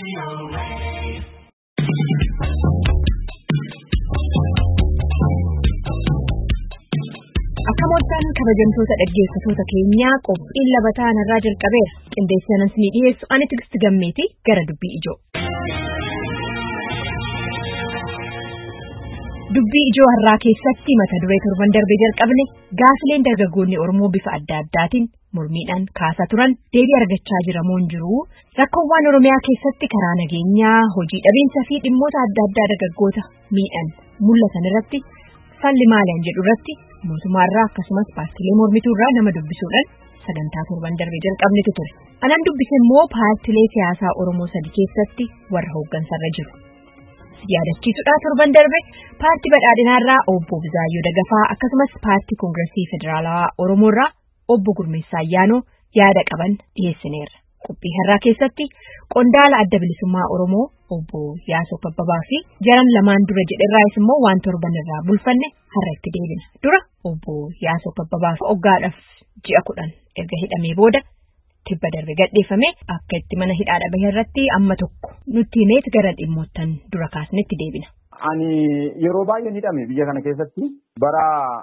Akamoottan kabajamtoota dhaggeeffattoota keenyaa qophiin labataan irraa jalqabeera. Qindeessanas ni dhiyeessu ani Tigist Gammeeti gara dubbii ijoo. Dubbii ijoo har'aa keessatti mata duree torban darbee jalqabne gaafileen dargaggoonni Oromoo bifa adda addaatiin mormiidhaan kaasaa turan deebii argachaa jiramoon jiru. Rakkoowwan Oromiyaa keessatti karaa nageenyaa, hojii dhabiinsaa fi dhimmoota adda addaa dargaggoota miidhan mul'atan irratti falli maaliin jedhu irratti mootummaarraa akkasumas paartilee mormituurraa nama dubbisuudhaan sagantaa torban darbee jalqabnetu ture. Anan dubbise immoo paartilee siyaasaa Oromoo sadii keessatti warra hooggansarra jiru. Yaadachiisuudha torban darbe paartii badhaadhinaarraa obbo Bizaayyoo Dagafaa akkasumas paartii Koongireesii Federaalawaa Oromoorraa obbo Gurmeessaa Ayyaanoo yaada qaban dhiyeessineerra. Qophii har'aa keessatti qondaala adda bilisummaa Oromoo obbo Yaasoo Kabbabaa fi jaran lamaan dura jedherraayis immoo waan torban irraa bulfanne har'a itti deebina. Dura obbo Yaasoo Kabbabaa hoggaadhaaf ji'a 10 erga hidhamee booda tibba darbe gadhiifame akka itti mana hidhaa bahe irratti amma tokko nutti himeet gara dhimmoottan dura kaasnetti deebina. Ani yeroo baay'ee hidhame biyya kana keessatti bara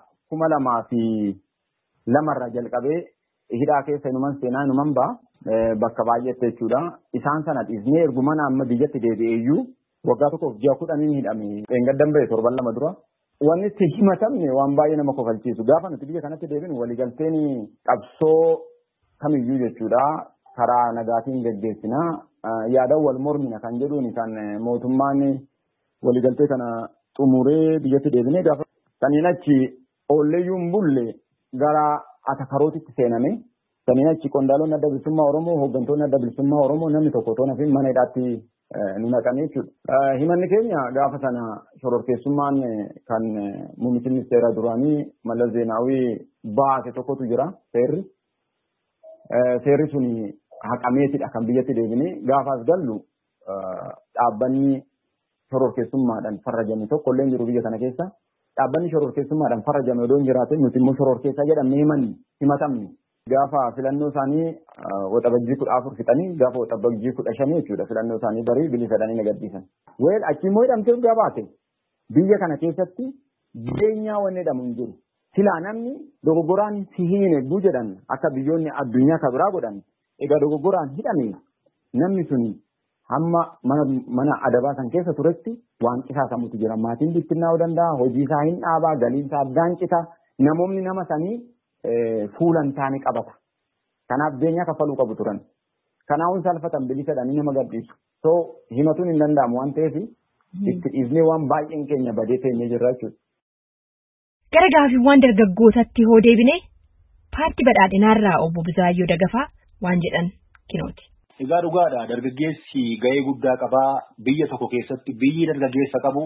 2002 jalqabee hidhaa keessa inuman seenaa inuman ba'a. Bakka baay'eetti jechuudha. Isaan sana dhiisnee ergumana amma biyyatti deebi'eeyyuu waggaa tokkoof ji'a 10 hidhame. Dheengaddan ba'e torban lama dura. Wanni itti himatamne waan baay'ee nama kofalchiisu. Gaafa nuti biyya kanatti deebinu waliigalteen qabsoo kamiyyuu jechuudha. Karaa nagaatiin geggeessina. Yaada wal mormina kan jedhuun kan mootummaan waliigaltee kana xumuree biyyatti deebinee gaafa saniin achi oolleeyyuu hin bulle gara atakarootitti seename. Saniin achi qondaalonni adda bilisummaa Oromoo, hooggantoonni adda bilisummaa Oromoo namni tokko toona fi mana hidhaatti nu naqanii jechuudha. Himanni keenya gaafa sana shororkeessummaan kan muummichi ministeera duraanii Mallas Zeenaawii baase tokkotu jira seerri. Seerri suni haqameetidha kan biyyatti deebinee gaafaas gallu dhaabbanni shororkeessummaadhaan farrajame tokko illee jiru biyya kana keessa. Dhaabbanni shororkeessummaadhaan farrajame odoo hin jiraatin nuti immoo shororkeessaa jedhamnee himatamne. Gaafa filannoo isaanii waxabajjii 14 fixanii gaafa waxabajjii 15 jechuudha filannoo isaanii barii bilisadhanii nagaddiisan. Weel achi immoo hidhamtee gabaate biyya kana keessatti jireenyaa wanni jedhamu hin jiru. Silaa namni dogoggoraan si hiine buu jedhan akka biyyoonni addunyaa kan biraa godhan egaa dogoggoraan hidhame namni suni hamma mana adabaa san keessa turetti waan qisaasamutu jira. Maatiin bittinnaa'uu danda'a, hojii isaa hin dhaabaa, galiin isaa addaan cita, namoonni nama sanii fuulan taane qabata. Kanaaf beenyaa kaffaluu qabu turan. Kanaafuu salphatan bilisadhanii nama gadhiisu. So himatuun hin danda'amu waan ta'eef itti dhiisnee waan baay'een keenya badee teenyee jirra jechuudha. Gara gaaffiiwwan dargaggootatti hoo deebine paartii badhaadhinaarraa obbo Bizaayyoo Dagafaa waan jedhan kinooti. Egaa dhugaadha dargaggeessi gahee guddaa qabaa biyya tokko keessatti biyyi dargaggeessa qabu.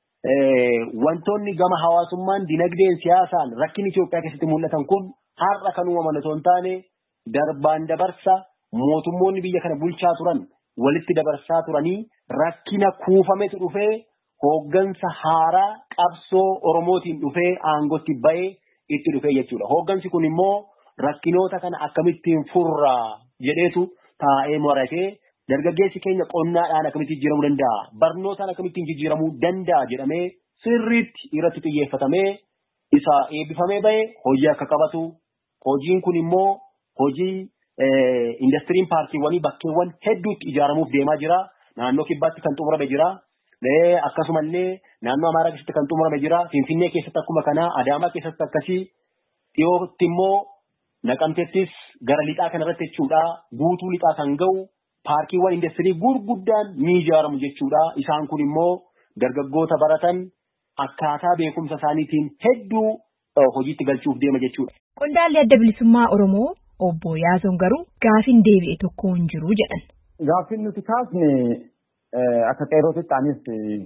Wantoonni gama hawaasummaan dinagdeen siyaasaan rakkin Itoophiyaa keessatti mul'atan kun har'a kan uumaman otoo hin taane darbaan dabarsa mootummoonni biyya kana bulchaa turan walitti dabarsaa turanii rakkina kuufametu dhufee hooggansa haaraa qabsoo Oromootiin dhufee aangotti bahee itti dhufee jechuudha. Hooggansi kun immoo rakkinoota kana akkamittiin furraa jedheetu taa'ee moratee dargaggeessi keenya qonnaadhaan akkamittiin jijjiiramuu danda'a, barnootaan akkamittiin jijjiiramuu danda'a jedhamee sirriitti irratti xiyyeeffatamee isa eebbifamee bahee hojii akka qabatu. Hojiin kun immoo hojii indastiriin paartiiwwanii bakkeewwan hedduutti ijaaramuuf deemaa jira. Naannoo kibbaatti kan xumurame jira. Akkasumallee naannoo Amaaraa keessatti kan xumurame jira. Finfinnee keessatti akkuma kanaa, Adaamaa keessatti akkasii, dhiyootti immoo Naqamteettis gara lixaa kanarratti jechuudha. Guutuu lixaa kan ga'u paarkiiwwan industirii gurguddaan ni ijaaramu jechuudha. Isaan kun immoo dargaggoota baratan akkaataa beekumsa isaaniitiin hedduu hojiitti galchuuf deema jechuudha. Qondaalli adda bilisummaa Oromoo obbo Yaasoon garuu gaaffiin deebi'e tokko hin jiru jedhan. Gaaffiin nuti kaasne akka qeerrootitti anis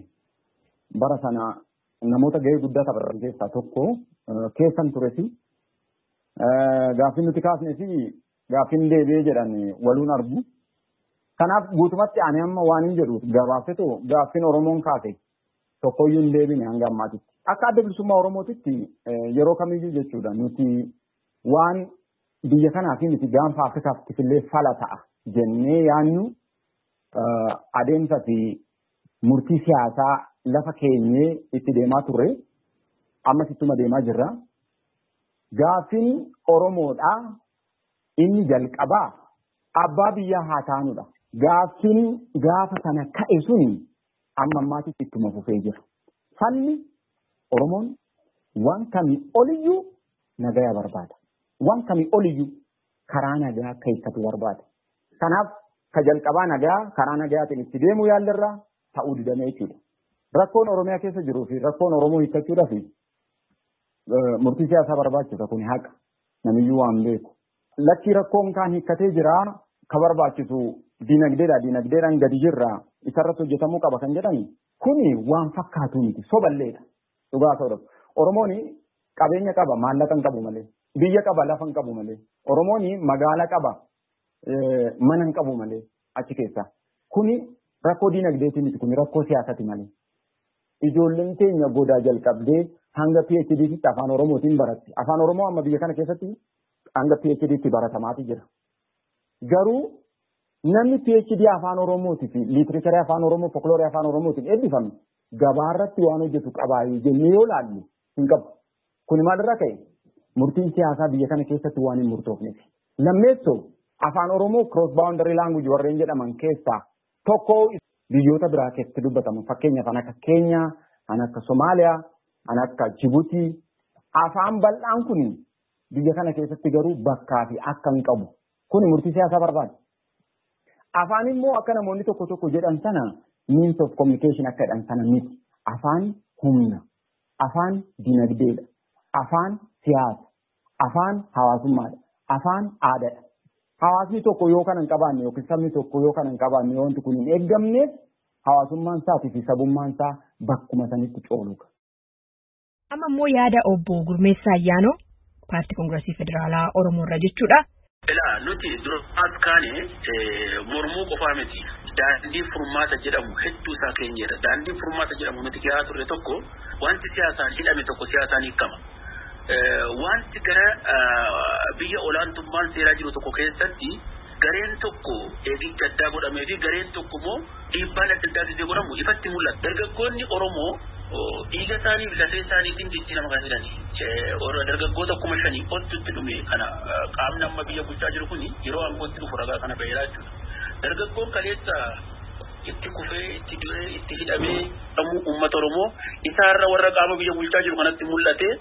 bara sana namoota gahee guddaa taphatan keessaa tokko keessan turesi. Gaaffiin nuti kaasne fi gaaffiin deebi'ee jedhan waluun argu. Kanaaf guutumatti ani amma waan hin jedhu gabaabsetu gaaffiin Oromoon kaase tokkoyyuu hin deebine hanga ammaatitti. Akka adda bilisummaa Oromootitti yeroo kamiyyuu jechuudha nuti waan biyya kanaa fi nuti gaanfa Afrikaatti illee fala ta'a jennee yaannu adeemsa fi murtii siyaasaa lafa keenyee itti deemaa turre ammas ittuma deemaa jirra. Gaaffiin Oromoodhaa inni jalqabaa abbaa biyyaa haa taanudha. Gaaffiin gaafa sana ka'e suni amma ammaatitti ittuma fufee jira. Falli Oromoon waan kamii oliyyuu nagaya barbaada. Waan kamii oliyyuu karaa nagaa keessatti barbaada. Kanaaf ka jalqabaa nagaa karaa nagayaatiin itti deemuu yaallarraa ta'uu didamee jechuudha. Rakkoon Oromiyaa keessa jiruu fi rakkoon Oromoo hiikkachuudhaaf murtii siyaasaa barbaachisa kun haqa namiyyuu waan beeku. Lakki rakkoon kaan hiikkatee jira ka barbaachisu dinagdeedhaan gadi jirra isarratti hojjetamuu qaba kan jedhani kuni waan fakkaatu miti soballeedha. Dhugaa ta'udha. Oromoon qabeenya qaba maallaqa hin qabu malee biyya qaba lafa hin qabu malee Oromoon magaala qaba mana hin qabu malee achi keessa kuni rakkoo dinagdeetii miti kuni rakkoo siyaasaati malee. Ijoolleen teenya godaa jalqabdee hanga PhD'tti afaan Oromootiin baratti. Afaan Oromoo amma biyya kana keessatti hanga PhD'tti baratamaati jira. Garuu namni PhD afaan Oromootii fi liitiracharii afaan Oromoo folkloorii afaan Oromootiin eebbifame gabaarratti waan hojjetu qabaayyuu jennee yoo laallu hin qabu. Kuni maalirraa ka'e? Murtiin siyaasaa biyya kana keessatti waan hin murtoofneef. Lammeessoo afaan Oromoo cross boundary language warreen jedhaman keessaa tokko biyyoota biraa keessatti dubbatamu. Fakkeenyaaf kan akka Keenyaa, kan akka Somaaliyaa, kan akka Jibuutii. Afaan bal'aan kun biyya kana keessatti garuu bakkaa fi akka hin qabu. Kuni murtii siyaasaa barbaada. Afaan immoo akka namoonni tokko jedhan sana means of communication akka jedhan sana miti. Afaan humna, afaan dinagdeedha, afaan siyaasa, afaan hawaasummaadha, afaan aadaadha. Hawaasni tokko yoo kana hin qabaanne yookiin sabni tokko yoo kana hin qabaanne wanti kun hin eeggamneef hawaasummaan isaatii fi sabummaan isaa bakkuma sanitti cooluudha. Amma immoo yaada obbo Gurmeessaa Ayyaanoo paartii Koongireesii Federaalaa Oromoo irra jechuudha. Ilaa nuti dura as kaane mormuu qofaa miti. Daandii furmaata jedhamu hedduu isaa keenyedha. Daandii furmaata jedhamu nuti keessaa turre tokko wanti siyaasaan hidhame tokko siyaasaan hiikama. Wanti gara biyya olaantummaan seeraa jiru tokko keessatti gareen tokko eegicha addaa godhamee fi gareen tokko immoo dhiibbaan adda addaa gisee godhamu ifatti mul'ata. Dargaggoonni Oromoo dhiiga isaanii fi lafee isaaniitiin jijjiirama kan jedhani. Dargaggoota 5,000 ottutti dhume kana qaamni amma biyya bulchaa jiru kun yeroo aangootti dhufu ragaa kana baheeraa jechuudha. Dargaggoon kaleessa itti kufee itti du'ee itti hidhamee sammuu uummata Oromoo isaarra warra qaama biyya bulchaa jiru kanatti mul'ate.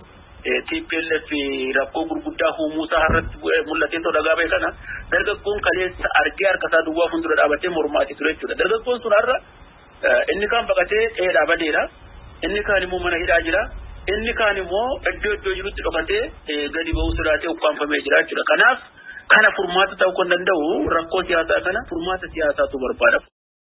TPLF rakkoo gurguddaa uumuusaa irratti mul'atee ta'uu dhagaa bahe kana dargaggoon kaleessa argee harkasaa duwwaa fuuldura dhaabatee mormaati ture jechuudha. Dargaggoon sun har'a inni kaan baqatee dheedhaa badeera, inni kaan immoo mana hidhaa jira, inni kaan immoo iddoo jirutti dhokatee gadi ba'uu sodaatee ukkaanfamee jira jechuudha. Kanaaf kana furmaata ta'uu kan danda'u rakkoo siyaasaa kana furmaata siyaasaatu barbaada.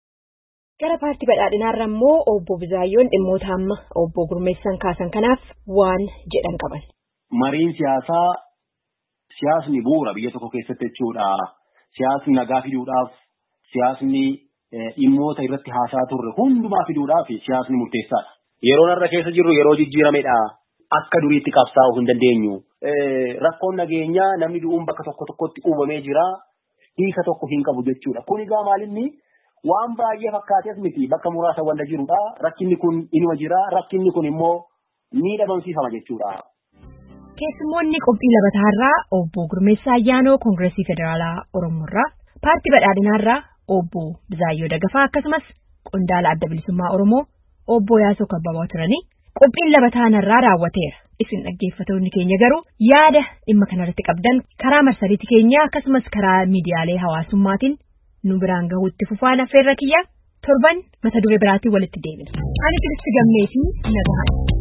Gara paartii badhaadhinaarra immoo obbo Bizaayyoon dhimmoota amma obbo Gurmeessaan kaasan kanaaf waan jedhan qaban. Mariin siyaasni bu'uura biyya tokko keessatti jechuudha. Siyaasni nagaa fiduudhaaf, siyaasni dhimmoota irratti haasaa turre hundumaa fiduudhaaf siyaasni murteessaadha. Yeroo narra keessa jirru yeroo jijjiiramedha. Akka duriitti qabsaa'uu hin dandeenyu. Rakkoon nageenyaa namni du'uun bakka tokkotti uumamee jira. Hiika tokko hin qabu jechuudha. Kun egaa maalinni waan baay'ee fakkaatees miti bakka muraasa wanda jirudha. Rakkinni kun inuma jira. Rakkinni kun immoo ni dhabamsiifama jechuudha. Keessummoonni qophii labataarraa obbo Gurmeessaa Ayyaanoo Koongireesii Federaalaa Oromoorraa, paartii badhaadhinaarraa obbo Bizaayyoo Dagafaa akkasumas qondaala adda bilisummaa Oromoo obbo Yaasoo Kabbabaa turanii qophiin labataanarraa raawwateera. Isin dhaggeeffattoonni keenya garuu yaada dhimma kanarratti qabdan karaa marsariitii keenyaa akkasumas karaa miidiyaalee hawaasummaatiin nu biraan gahuutti fufaan affeerra kiyya torban mata duree biraatiin walitti deebina. Ani Kiristi Gammeetii nagahaan.